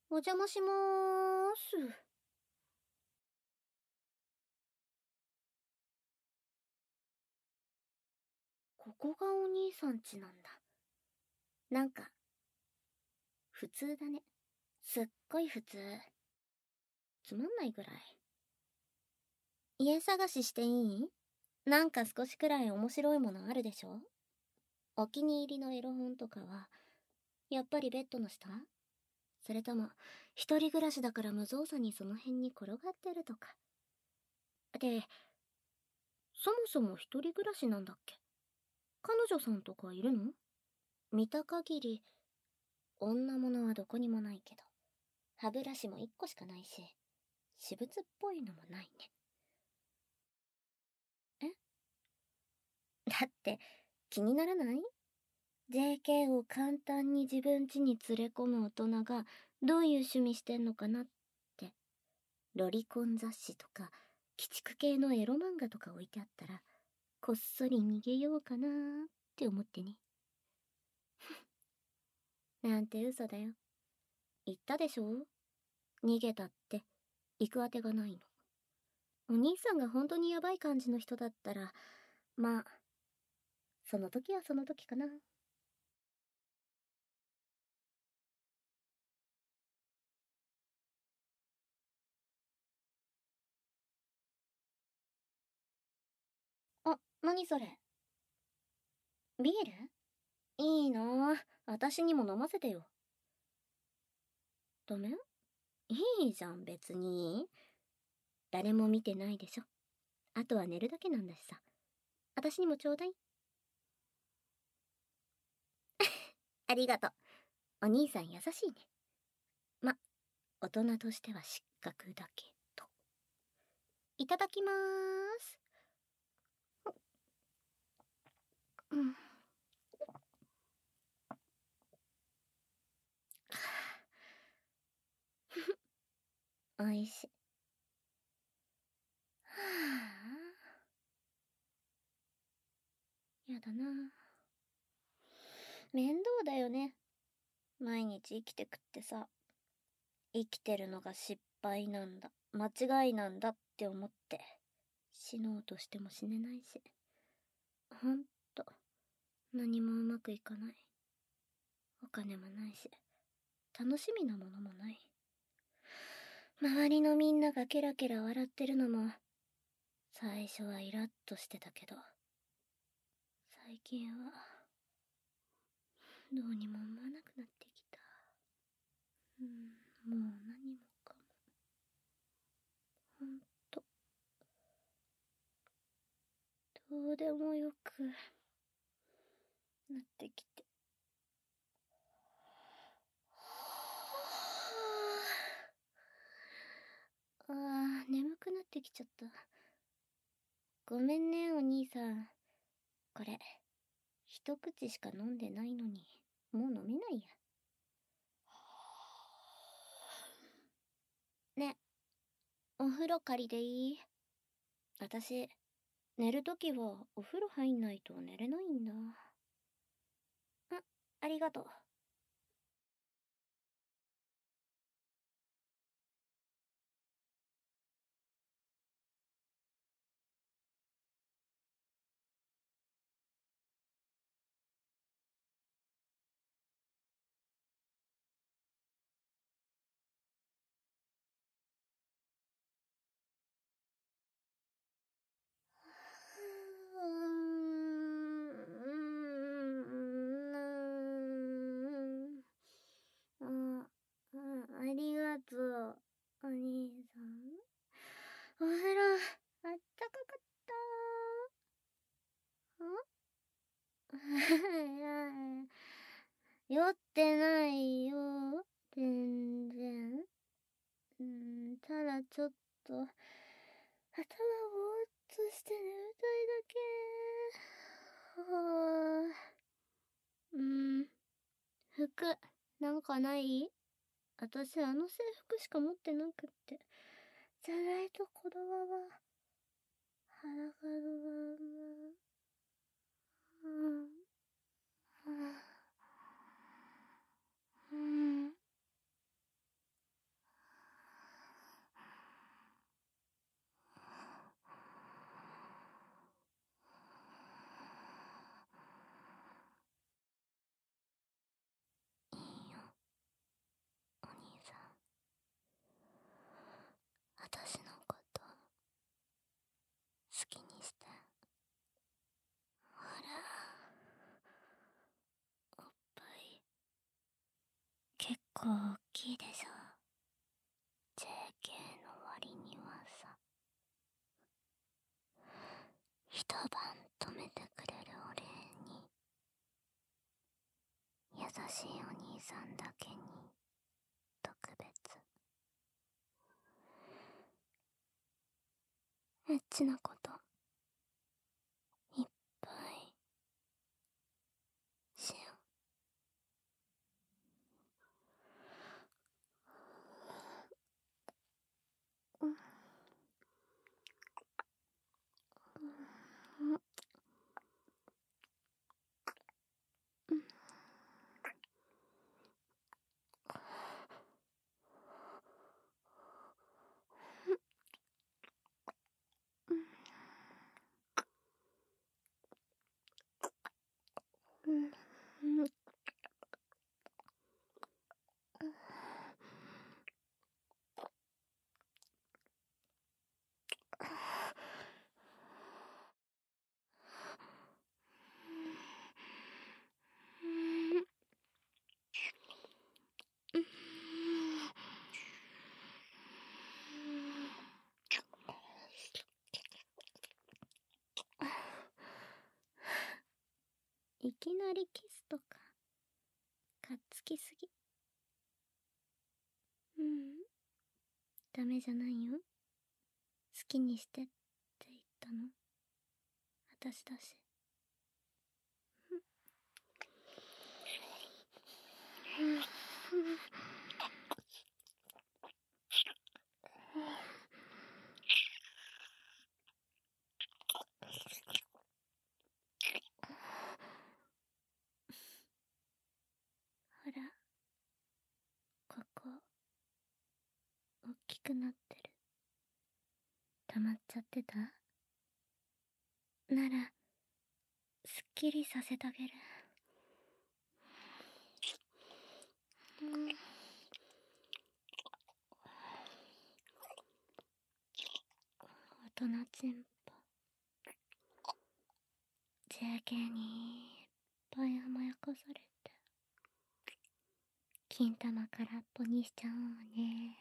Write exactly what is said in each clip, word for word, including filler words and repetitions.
お邪魔しまーす。ここがお兄さん家なんだ。なんか、普通だね。すっごい普通。つまんないぐらい。家探ししていい？なんか少しくらい面白いものあるでしょ？お気に入りのエロ本とかは、やっぱりベッドの下？それとも、一人暮らしだから無造作にその辺に転がってるとか。で、そもそも一人暮らしなんだっけ？彼女さんとかいるの？見た限り、女物はどこにもないけど、歯ブラシも一個しかないし、私物っぽいのもないね。え？だって、気にならない？ ジェーケー を簡単に自分家に連れ込む大人がどういう趣味してんのかなって。ロリコン雑誌とか、鬼畜系のエロ漫画とか置いてあったら、こっそり逃げようかなーって思ってね。なんて嘘だよ。言ったでしょ？逃げたって、行くあてがないの。お兄さんが本当にヤバい感じの人だったら、まあ、その時はその時かな。あ、何それ？ビール？いいなぁ。私にも飲ませてよ。ダメ？いいじゃん、別に。誰も見てないでしょ。あとは寝るだけなんだしさ。私にもちょうだい。ありがとう。お兄さん優しいね。ま、大人としては失格だけど。いただきまーす。うん。おいしい。はあ。やだな。面倒だよね。毎日生きてくってさ。生きてるのが失敗なんだ、間違いなんだって思って、死のうとしても死ねないし。ほんと、何もうまくいかない。お金もないし、楽しみなものもない。周りのみんながケラケラ笑ってるのも、最初はイラッとしてたけど、最近は、どうにも思わなくなってきた。うん、もう何もかも。ほんと、どうでもよくなってきて。ああ、眠くなってきちゃった。ごめんね、お兄さん。これ、一口しか飲んでないのに、もう飲めないや。ね、お風呂借りでいい？私、寝るときはお風呂入んないと寝れないんだ。あ、ありがとう。うーん。あ、あ、ありがとう、お兄さん。お風呂、あったかかった。ん酔ってないよ。全然。うん、ただちょっと、頭ぼーっとして眠たいだけ。はあ。うん。服、なんかない？私あの制服しか持ってなくって。じゃないと子供は、裸のまんま。うん。うん。 結構大きいでしょ。ジェーケー の割にはさ。一晩泊めてくれるお礼に、優しいお兄さんだけに特別。エッチなこといっぱいしよう。うんうんうんうんうん。いきなりキスとかかっつきすぎ。うん、ダメじゃないよ。好きにしてって言ったの私だし。ほら、ここ大きくなってる。溜まっちゃってた？ならすっきりさせてあげる。うん、大人チンポ ジェーケー にいっぱい甘やかされて金玉空っぽにしちゃおうね。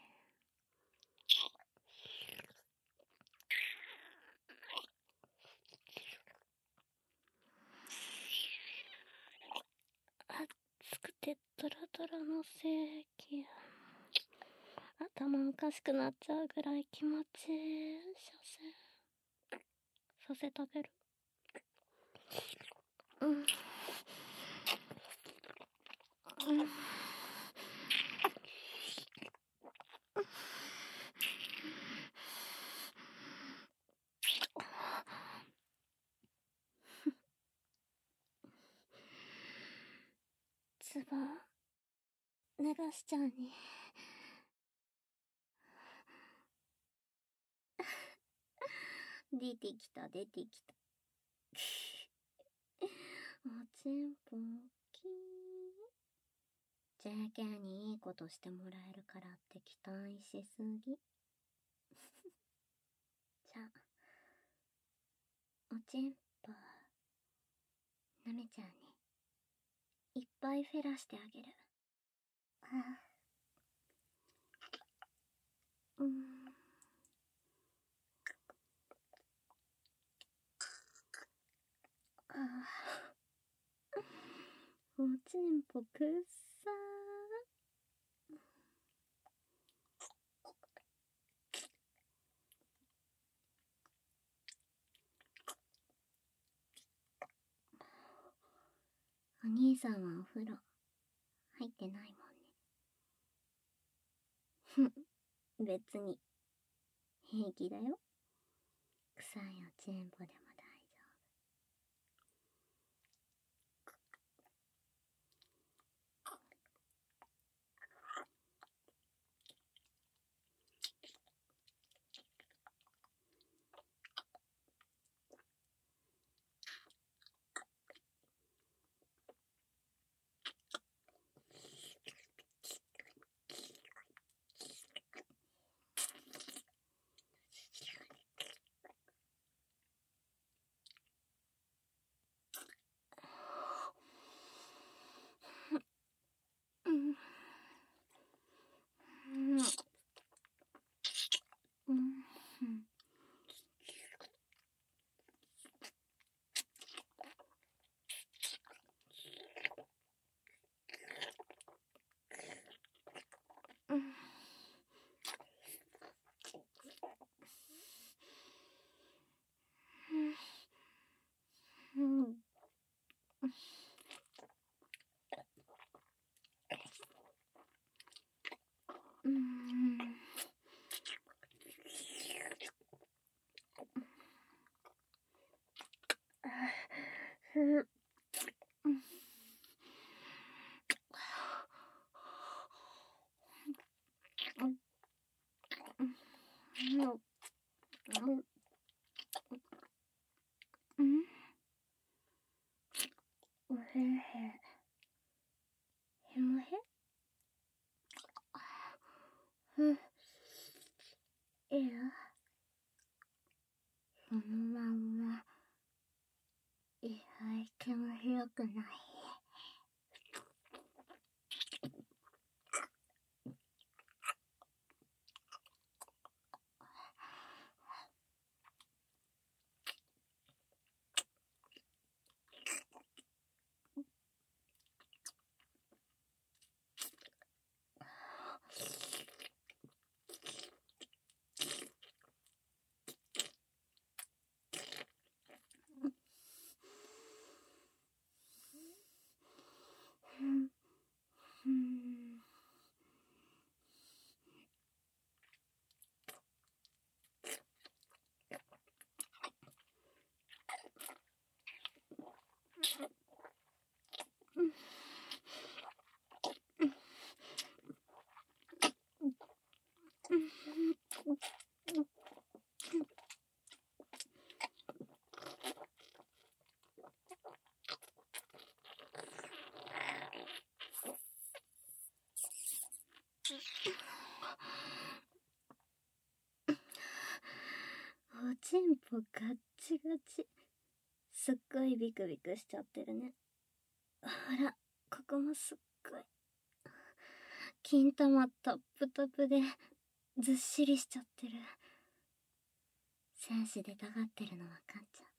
熱くてドラドラの正気。頭おかしくなっちゃうぐらい気持ちいい射精させてあげる。うんうんつば流しちゃうね。出てきた出てきた。おちんぽ大きい。ジェーケー にいいことしてもらえるからって期待しすぎ。じゃあおちんぽなめちゃうね。いっぱいフェラしてあげる。あうん。あおちんぽくっさー。お兄さんはお風呂入ってないもんね。別に平気だよ。臭いおちんぽでも大丈うーん。ふう。うん。うん。おへへ。へもへ。ふ。いや。このまんま。意外気も広くない。うん。うん。おちんぽガッチガチ。すっごいビクビクしちゃってるね。ほら、ここもすっごい。金玉タップタプでずっしりしちゃってる。精子出たがってるのわかんちゃう。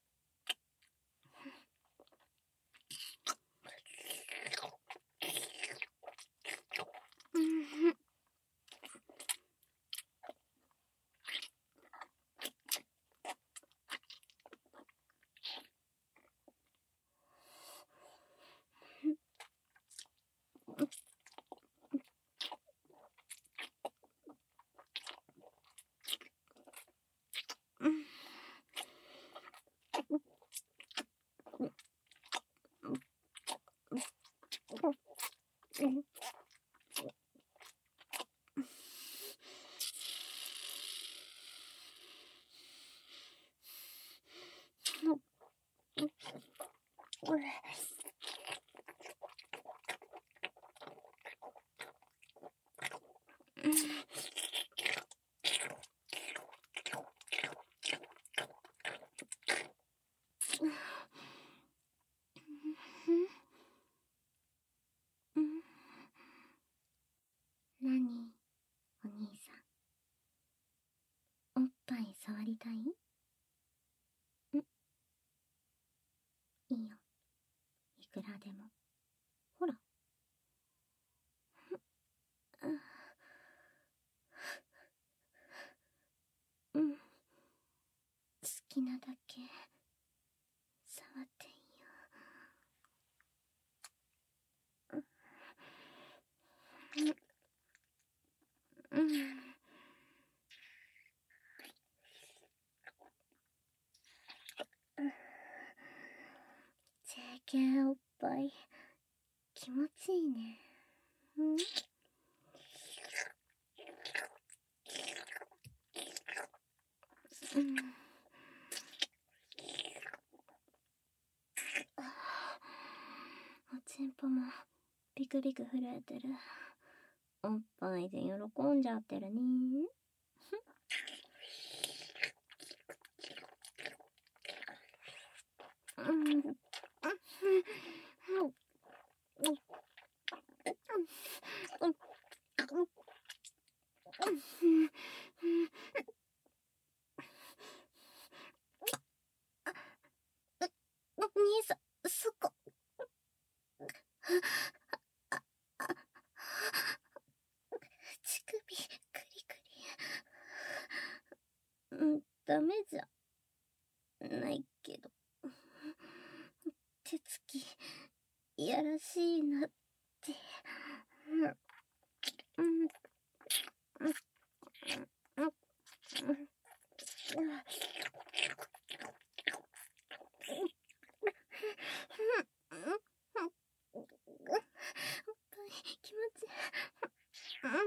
うん。なに、お兄さん。おっぱい触りたい？ん？いいよ。いくらでも。ほら。うん。好きなだけ触っていいよ。うん。うん。ジェーケー おっぱい気持ちいいね。うん。うん。おちんぽもビクビク震えてる。おっぱいで喜んじゃってるね。うん。お兄さん、そこ。乳首、クリクリ。うん、ダメじゃないけど。手つき、いやらしいなって。うん。 うーん。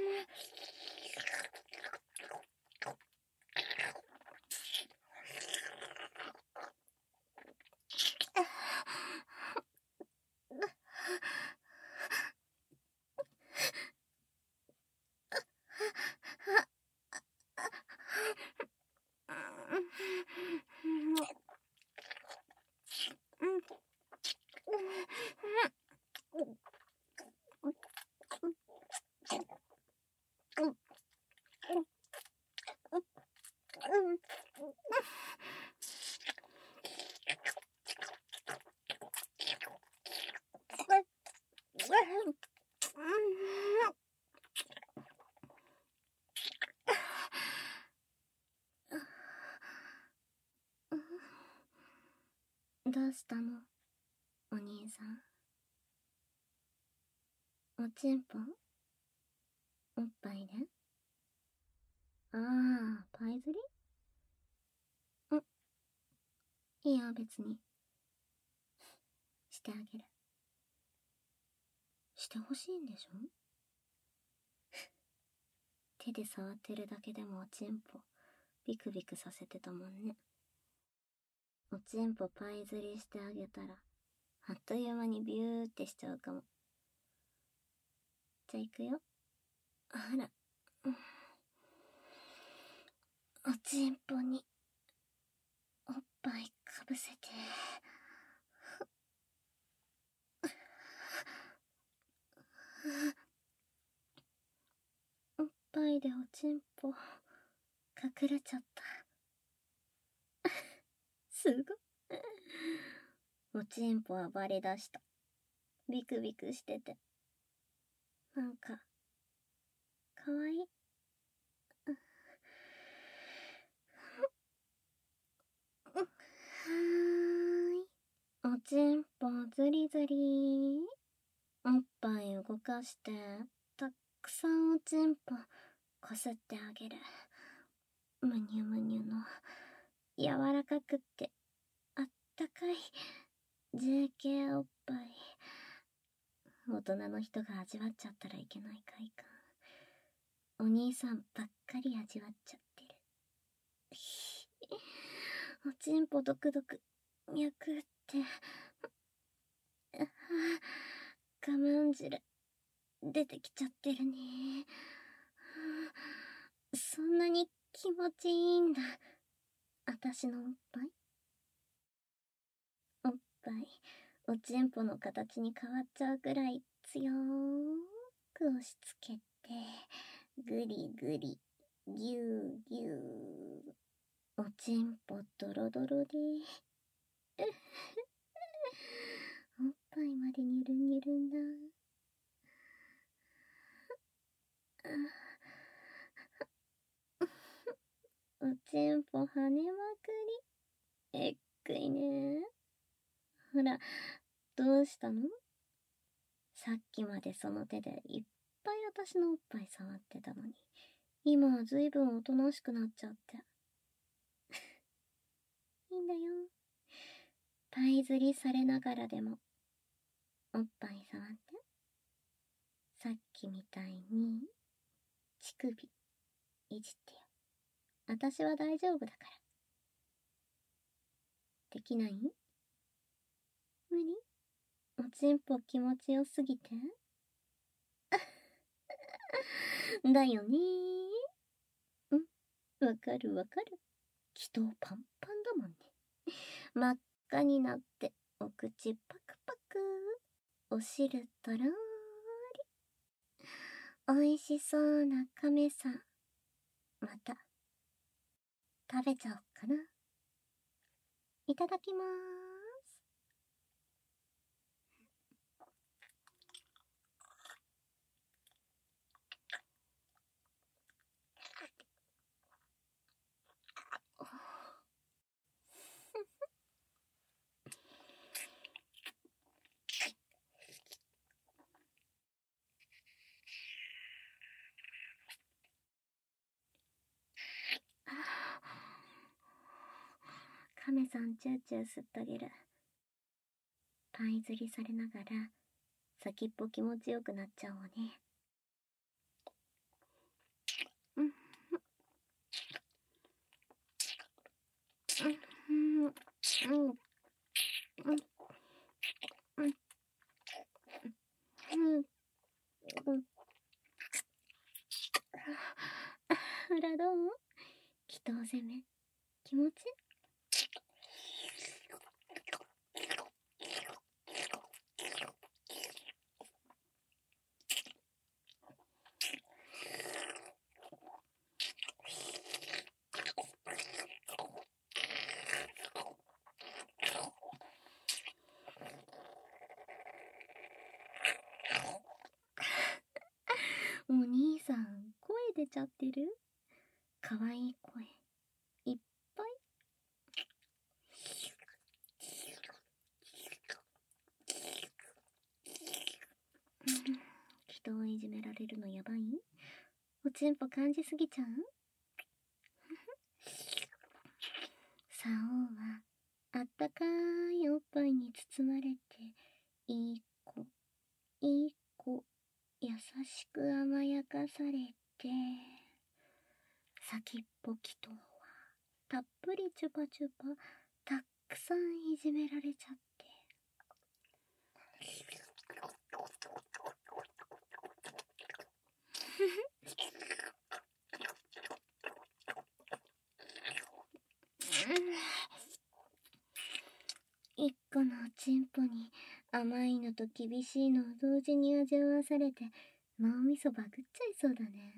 どうしたの、お兄さん。おちんぽおっぱいで。ああ、パイ釣り？ん、いや別に。してあげる。してほしいんでしょ？手で触ってるだけでもおちんぽビクビクさせてたもんね。おちんぽパイ釣りしてあげたらあっという間にビューってしちゃうかも。じゃあ行くよ。ほら、うん、おちんぽにおっぱいかぶせて。おっぱいでおちんぽ隠れちゃった。すごい。おちんぽ暴れ出した。ビクビクしてて。なんか、かわいい。はーい。おちんぽずりずり。おっぱい動かして、たっくさんおちんぽこすってあげる。むにゅむにゅの、柔らかくってあったかい ジェーケー おっぱい。大人の人が味わっちゃったらいけない快感。お兄さんばっかり味わっちゃってる。おちんぽドクドク脈って、ああ、我慢汁出てきちゃってるね。そんなに気持ちいいんだ、あたしのおっぱい。おっぱいおちんぽの形に変わっちゃうくらい強ーく押し付けて、ぐりぐりぎゅうぎゅう。おちんぽドロドロでおっぱいまでニュルニュルんだ。おちんぽ跳ねまくり。えっくいね。ほら、どうしたの？さっきまでその手でいっぱい私のおっぱい触ってたのに、今はずいぶんおとなしくなっちゃって。いいんだよ。パイ釣りされながらでも、おっぱい触って。さっきみたいに、乳首、いじってよ。私は大丈夫だから。できない？無理？おちんぽ気持ちよすぎてだよねー。ん？わかるわかる。気筒パンパンだもんね。真っ赤になって、お口パクパク。お汁とろーり。おいしそうな亀さん。また、食べちゃおっかな。いただきまーす。亀さんチューチュー吸ってあげる。パイ釣りされながら、 先っぽ気持ちよくなっちゃうわね。うん。うん。うん。うん。うん。うん。うん。裏どう？祈祷攻め気持ち？お兄さん、声出ちゃってる？かわいい声いっぱい。人をいじめられるのやばい？おちんぽ感じすぎちゃう？サオはあったかいおっぱいに包まれて、いい子いい子優しく甘やかされて、先っぽ祈祷はたっぷりチュパチュパたくさんいじめられちゃって。一個のおちんぽに甘いのと厳しいのを同時に味わわされて、脳みそバグっちゃいそうだね。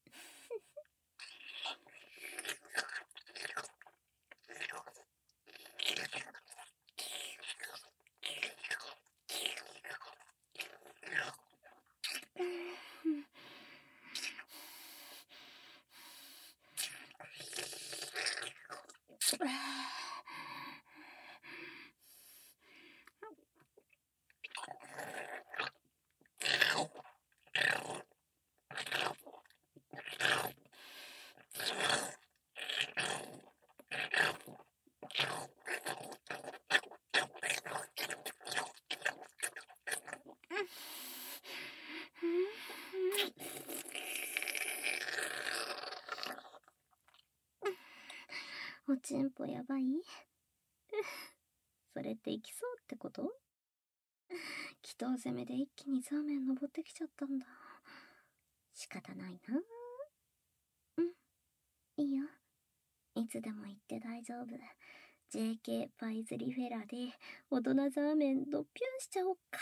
おちんぽやばい？それっていきそうってこと？祈祷攻めで一気にザーメン登ってきちゃったんだ。仕方ないな。うん、いいよ。いつでも言って大丈夫。ジェーケー パイズリフェラで大人ザーメンドッピュンしちゃおっか。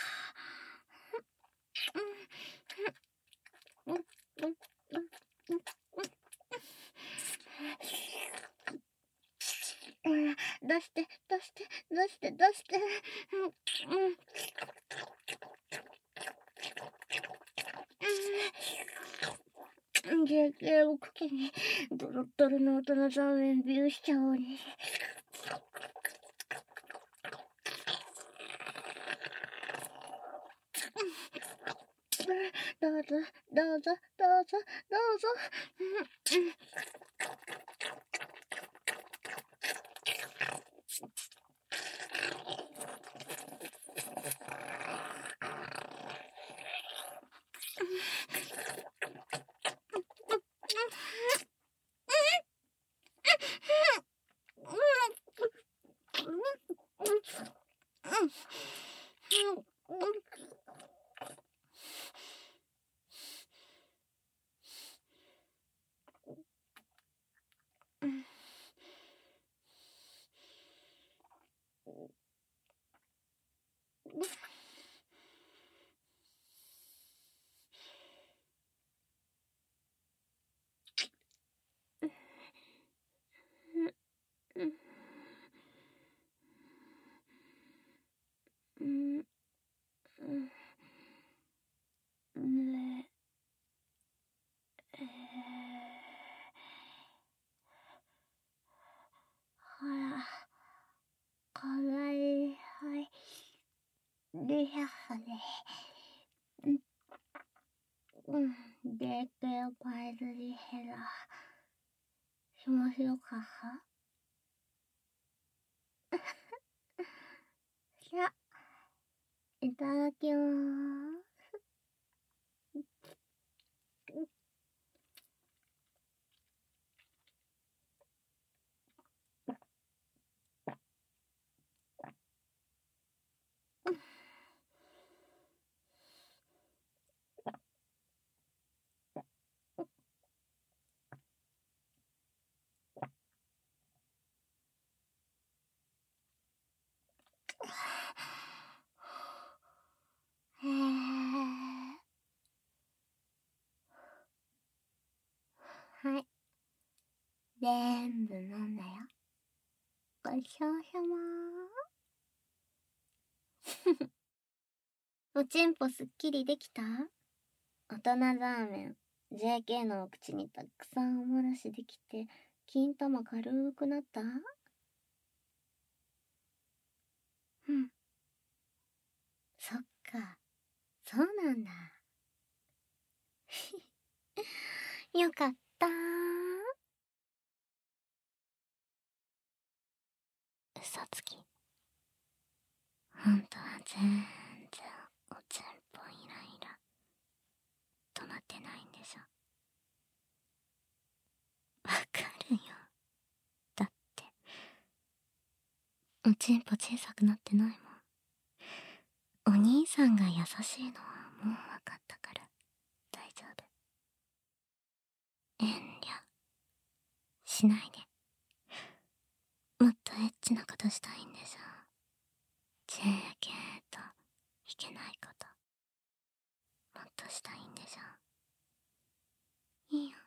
うんうんうんうんうん、出して出して出して出して、うんうんうん、ジェーケー を口にドロッドロの大人ザーメンビューしちゃおうね。どうぞどうぞどうぞどうぞ。ほら、こないはいリハハで、うん、でけえパイズリヘラ、しましょうかは。さあ、いただきまーす。 はい。全部飲んだよ。ごちそうさまー。おちんぽすっきりできた？大人ザーメン、ジェーケー のお口にたくさんおもらしできて、金玉軽くなった？うん。そっか、そうなんだ。よかったー。嘘つき。ほんとは全然おちんぽイライラ止まってないんでしょ。わかるよ。だっておちんぽ小さくなってないもん。お兄さんが優しいのはもうわかったから大丈夫。遠慮しないで。もっとエッチなことしたいんでしょ。ジェーケー といけないこと、もっとしたいんでしょ。いいよ、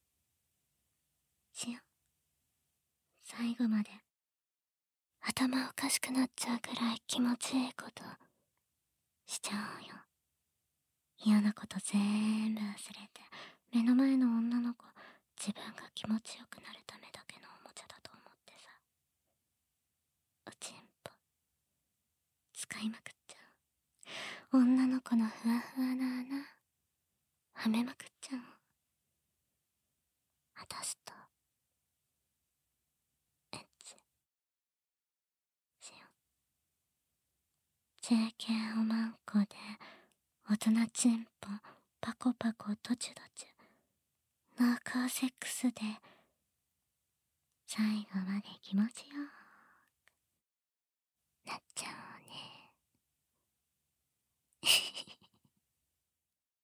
しよう。最後まで頭おかしくなっちゃうくらい気持ちいいことしちゃおうよ。嫌なこと全部忘れて、目の前の女の子、自分が気持ちよくなるためだけのおもちゃだと思ってさ。おちんぽ使いまくっちゃう。女の子のふわふわな穴はめまくっちゃう。あたしとエッチしよう。ジェーケー おまんこで大人ちんぽパコパコドチュドチュ濃厚セックスで最後まで気持ちよくなっちゃおうね。